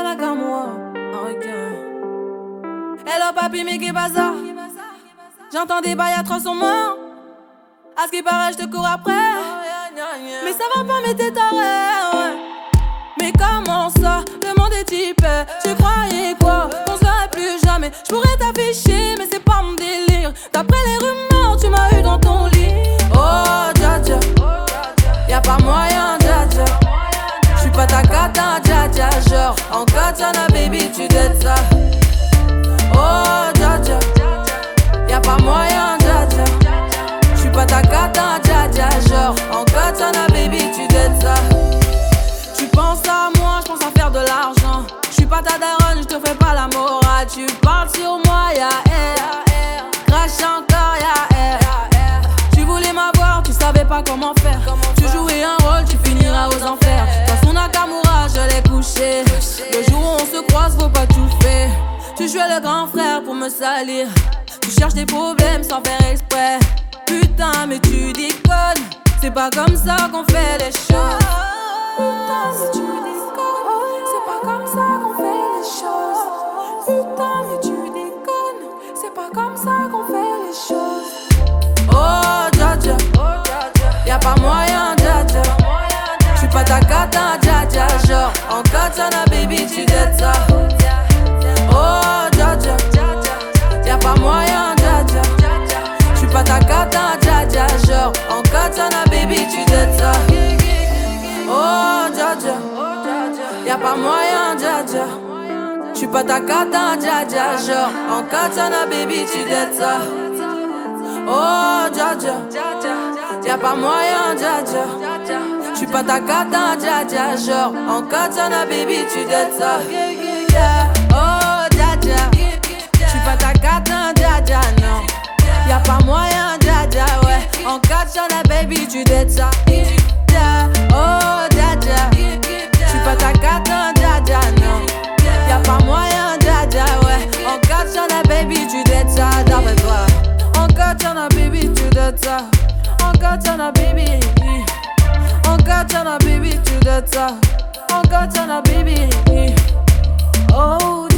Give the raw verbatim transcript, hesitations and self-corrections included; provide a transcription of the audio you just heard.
Nakamura. Ok. Hello papi, mais qu'est bazar? J'entends des bails atroces en moi. À ce qui paraît, je te cours après. Mais ça va pas, mais t'es taré, ouais. Mais comment ça, le monde est typé? Tu croyais quoi? On se verrait plus jamais. Je pourrais t'afficher, mais c'est pas mon délire. D'après les rumeurs, tu m'as eu dans ton lit. Oh, dja dja, y'a pas moyen, dja dja. J'suis pas ta cata, dja dja. Genre, en katana, baby, tu dettes ça. Oh, dja dja, y'a pas moyen, dja dja. J'suis pas ta cata, dja dja. Genre, en katana, baby, tu dettes ça. Tu penses à moi, j'pense à faire de l'argent. J'suis pas ta daronne, j'te fais pas la morale. Tu parles sur moi, y'a air. Crache encore, y'a air. Tu voulais m'avoir, tu savais pas comment faire. Tu jouais un rôle, tu finiras aux enfers. Dans son Nakamura, je l'ai couché. Le jour où on se croise, faut pas tout faire. Tu jouais le grand frère pour me salir. Tu cherches des problèmes sans faire exprès. Putain, mais tu déconnes. C'est pas comme ça qu'on fait les choses. Putain, mais tu déconnes. C'est pas comme ça qu'on fait les choses. Putain, mais tu déconnes. C'est pas comme ça qu'on fait les choses. Oh, dja dja, y'a pas moyen, dja dja. J'suis pas ta cata, dja dja. Genre, en katana, baby, tu dettes ça. Oh, dja dja, y'a pas moyen, dja dja. J'suis pas ta cata, dja dja. Genre, en katana, baby, tu dettes ça. Oh, dja dja, y'a pas moyen, dja dja. J'suis pas ta cata, dja dja. Genre, en katana, baby, tu dettes ça. Oh, dja dja, y'a pas moyen, dja dja. J'suis pas ta cata, dja dja. Genre, en katana, baby, tu dettes ça. Oh, dja dja, j'suis pas ta cata, dja dja, non. Y'a pas moyen, dja dja, ouais. En katana, baby, tu dettes ça. Oh, dja dja, j'suis pas ta cata, dja dja, non. Y'a pas moyen, dja dja, ouais. En katana, baby, tu dettes ça, d'après toi. En katana, baby, tu dettes ça. En katana, baby. En katana, baby, tu dettes ça. En katana, baby. Oh,